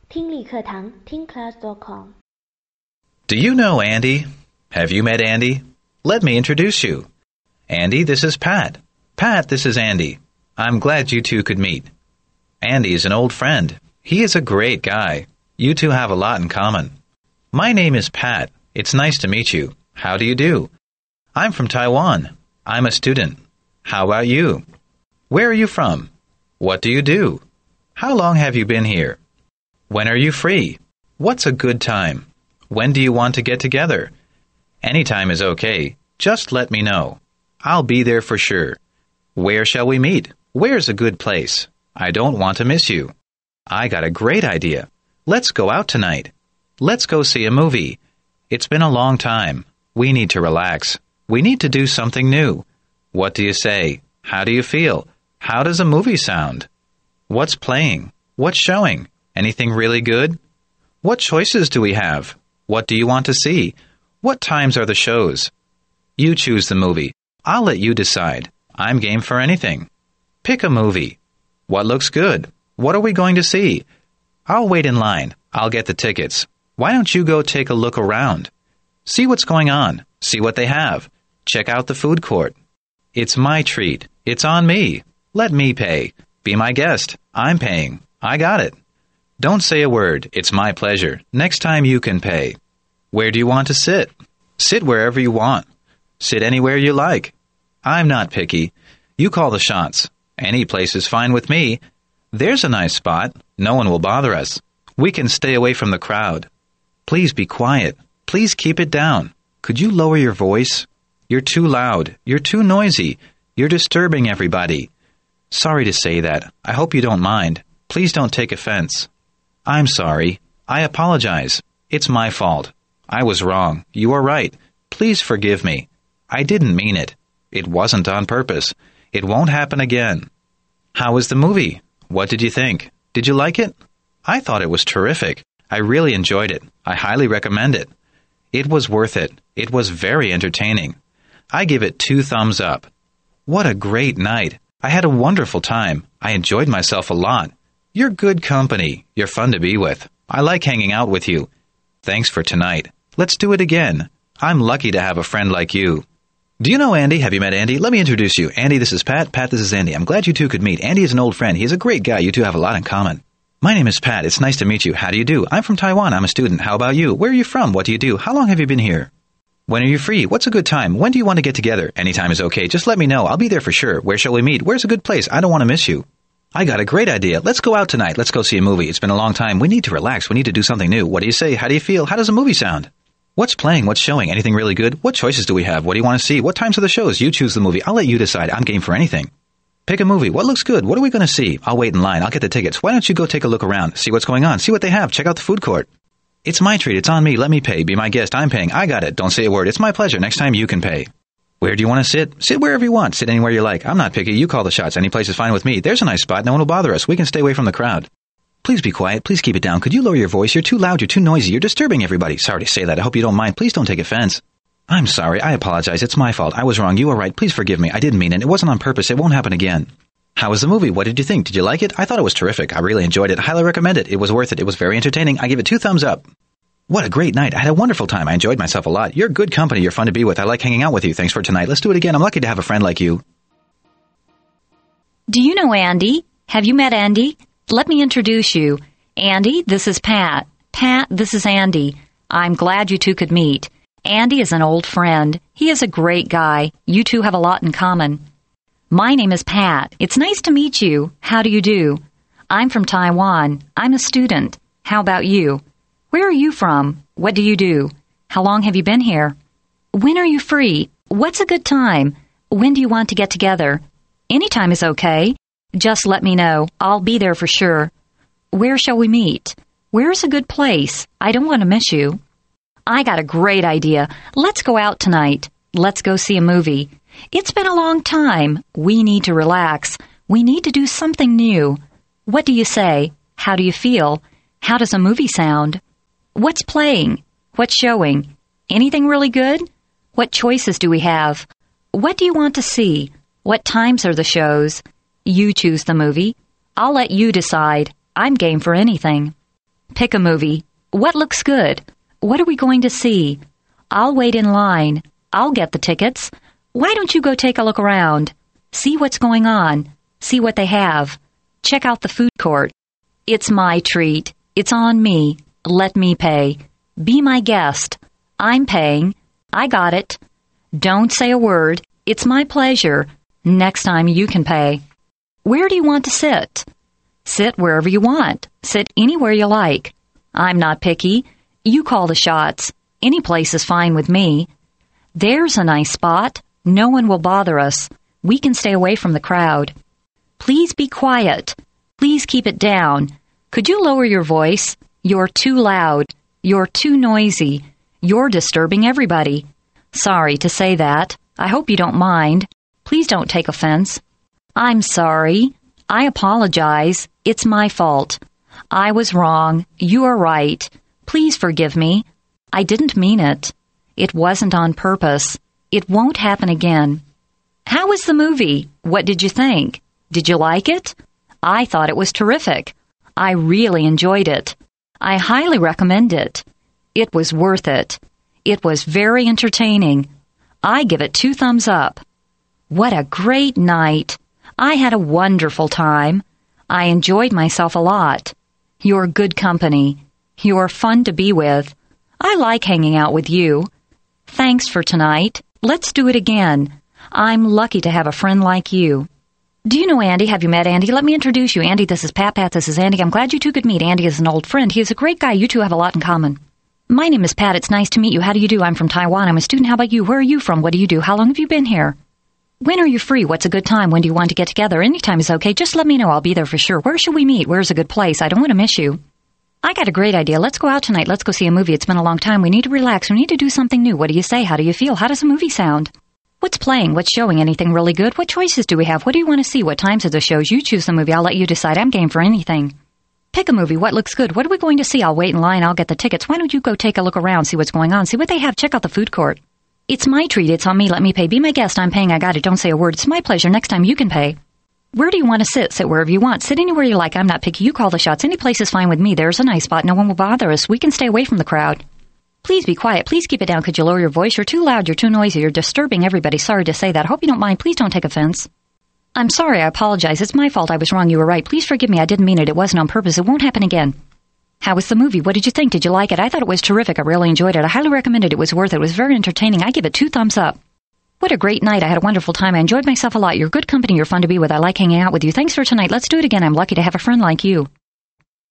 听力课堂听class.com。 Do you know Andy? Have you met Andy? Let me introduce you. Andy, this is Pat. Pat, this is Andy. I'm glad you two could meet. Andy is an old friend. He is a great guy. You two have a lot in common. My name is Pat. It's nice to meet you. How do you do? I'm from Taiwan. I'm a student. How about you? Where are you from? What do you do? How long have you been here? When are you free? What's a good time? When do you want to get together? Any time is okay. Just let me know. I'll be there for sure. Where shall we meet? Where's a good place? I don't want to miss you. I got a great idea. Let's go out tonight. Let's go see a movie. It's been a long time. We need to relax. We need to do something new. What do you say? How do you feel? How does a movie sound? What's playing? What's showing? Anything really good? What choices do we have? What do you want to see? What times are the shows? You choose the movie. I'll let you decide. I'm game for anything. Pick a movie. What looks good? What are we going to see? I'll wait in line. I'll get the tickets. Why don't you go take a look around? See what's going on. See what they have. Check out the food court. It's my treat. It's on me. Let me pay. Be my guest. I'm paying. I got it. Don't say a word. It's my pleasure. Next time you can pay. Where do you want to sit? Sit wherever you want. Sit anywhere you like. I'm not picky. You call the shots. Any place is fine with me. There's a nice spot. No one will bother us. We can stay away from the crowd. Please be quiet. Please keep it down. Could you lower your voice? You're too loud. You're too noisy. You're disturbing everybody. Sorry to say that. I hope you don't mind. Please don't take offense. I'm sorry. I apologize. It's my fault. I was wrong. You are right. Please forgive me. I didn't mean it. It wasn't on purpose. It won't happen again. How was the movie? What did you think? Did you like it? I thought it was terrific. I really enjoyed it. I highly recommend it. It was worth it. It was very entertaining. I give it 2 thumbs up. What a great night. I had a wonderful time. I enjoyed myself a lot. You're good company. You're fun to be with. I like hanging out with you. Thanks for tonight. Let's do it again. I'm lucky to have a friend like you. Do you know Andy? Have you met Andy? Let me introduce you. Andy, this is Pat. Pat, this is Andy. I'm glad you two could meet. Andy is an old friend. He's a great guy. You two have a lot in common. My name is Pat. It's nice to meet you. How do you do? I'm from Taiwan. I'm a student. How about you? Where are you from? What do you do? How long have you been here? When are you free? What's a good time? When do you want to get together? Any time is okay. Just let me know. I'll be there for sure. Where shall we meet? Where's a good place? I don't want to miss you. I got a great idea. Let's go out tonight. Let's go see a movie. It's been a long time. We need to relax. We need to do something new. What do you say? How do you feel? How does a movie sound? What's playing? What's showing? Anything really good? What choices do we have? What do you want to see? What times are the shows? You choose the movie. I'll let you decide. I'm game for anything. Pick a movie. What looks good? What are we going to see? I'll wait in line. I'll get the tickets. Why don't you go take a look around? See what's going on. See what they have. Check out the food court. It's my treat. It's on me. Let me pay. Be my guest. I'm paying. I got it. Don't say a word. It's my pleasure. Next time you can pay. Where do you want to sit? Sit wherever you want. Sit anywhere you like. I'm not picky. You call the shots. Any place is fine with me. There's a nice spot. No one will bother us. We can stay away from the crowd. Please be quiet. Please keep it down. Could you lower your voice? You're too loud. You're too noisy. You're disturbing everybody. Sorry to say that. I hope you don't mind. Please don't take offense. I'm sorry. I apologize. It's my fault. I was wrong. You were right. Please forgive me. I didn't mean it. It wasn't on purpose. It won't happen again. How was the movie? What did you think? Did you like it? I thought it was terrific. I really enjoyed it. I highly recommend it. It was worth it. It was very entertaining. I give it 2 thumbs up. What a great night. I had a wonderful time. I enjoyed myself a lot. You're good company. You're fun to be with. I like hanging out with you. Thanks for tonight. Let's do it again. I'm lucky to have a friend like you. Do you know Andy? Have you met Andy? Let me introduce you. Andy, this is Pat. Pat, this is Andy. I'm glad you two could meet. Andy is an old friend. He is a great guy. You two have a lot in common. My name is Pat. It's nice to meet you. How do you do? I'm from Taiwan. I'm a student. How about you? Where are you from? What do you do? How long have you been here? When are you free? What's a good time? When do you want to get together? Any time is okay. Just let me know. I'll be there for sure. Where shall we meet? Where's a good place? I don't want to miss you. I got a great idea. Let's go out tonight. Let's go see a movie. It's been a long time. We need to relax. We need to do something new. What do you say? How do you feel? How does a movie sound? What's playing? What's showing? Anything really good? What choices do we have? What do you want to see? What times are the shows? You choose the movie. I'll let you decide. I'm game for anything. Pick a movie. What looks good? What are we going to see? I'll wait in line. I'll get the tickets. Why don't you go take a look around? See what's going on. See what they have. Check out the food court. It's my treat. It's on me. Let me pay. Be my guest. I'm paying. I got it. Don't say a word. It's my pleasure. Next time you can pay. Where do you want to sit? Sit wherever you want. Sit anywhere you like. I'm not picky. You call the shots. Any place is fine with me. There's a nice spot. No one will bother us. We can stay away from the crowd. Please be quiet. Please keep it down. Could you lower your voice? You're too loud. You're too noisy. You're disturbing everybody. Sorry to say that. I hope you don't mind. Please don't take offense. I'm sorry. I apologize. It's my fault. I was wrong. You are right. Please forgive me. I didn't mean it. It wasn't on purpose. It won't happen again. How was the movie? What did you think? Did you like it? I thought it was terrific. I really enjoyed it. I highly recommend it. It was worth it. It was very entertaining. I give it 2 thumbs up. What a great night. I had a wonderful time. I enjoyed myself a lot. You're good company. You're fun to be with. I like hanging out with you. Thanks for tonight. Let's do it again. I'm lucky to have a friend like you. Do you know Andy? Have you met Andy? Let me introduce you. Andy, this is Pat. Pat, this is Andy. I'm glad you two could meet. Andy is an old friend. He is a great guy. You two have a lot in common. My name is Pat. It's nice to meet you. How do you do? I'm from Taiwan. I'm a student. How about you? Where are you from? What do you do? How long have you been here? When are you free? What's a good time? When do you want to get together? Anytime is okay. Just let me know. I'll be there for sure. Where should we meet? Where's a good place? I don't want to miss you. I got a great idea. Let's go out tonight. Let's go see a movie. It's been a long time. We need to relax. We need to do something new. What do you say? How do you feel? How does a movie sound? What's playing? What's showing? Anything really good? What choices do we have? What do you want to see? What times are the shows? You choose the movie. I'll let you decide. I'm game for anything. Pick a movie. What looks good? What are we going to see? I'll wait in line. I'll get the tickets. Why don't you go take a look around, see what's going on, see what they have. Check out the food court. It's my treat. It's on me. Let me pay. Be my guest. I'm paying. I got it. Don't say a word. It's my pleasure. Next time you can pay. Where do you want to sit? Sit wherever you want. Sit anywhere you like. I'm not picky. You call the shots. Any place is fine with me. There's a nice spot. No one will bother us. We can stay away from the crowd. Please be quiet. Please keep it down. Could you lower your voice? You're too loud. You're too noisy. You're disturbing everybody. Sorry to say that. Hope you don't mind. Please don't take offense. I'm sorry. I apologize. It's my fault. I was wrong. You were right. Please forgive me. I didn't mean it. It wasn't on purpose. It won't happen again. How was the movie? What did you think? Did you like it? I thought it was terrific. I really enjoyed it. I highly recommend it. It was worth it. It was very entertaining. I give it 2 thumbs up. What a great night. I had a wonderful time. I enjoyed myself a lot. You're good company. You're fun to be with. I like hanging out with you. Thanks for tonight. Let's do it again. I'm lucky to have a friend like you.